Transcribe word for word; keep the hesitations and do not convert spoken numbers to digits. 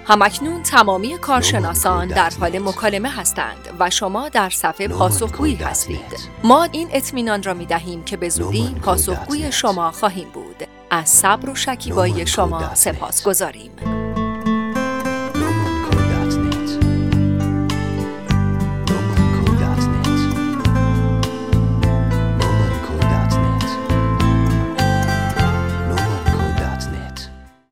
همکنون تمامی کارشناسان در حال مکالمه هستند و شما در صف پاسخگویی هستید. ما این اطمینان را می دهیم که به زودی پاسخگوی شما خواهیم بود. از صبر و شکیبایی شما سپاسگزاریم.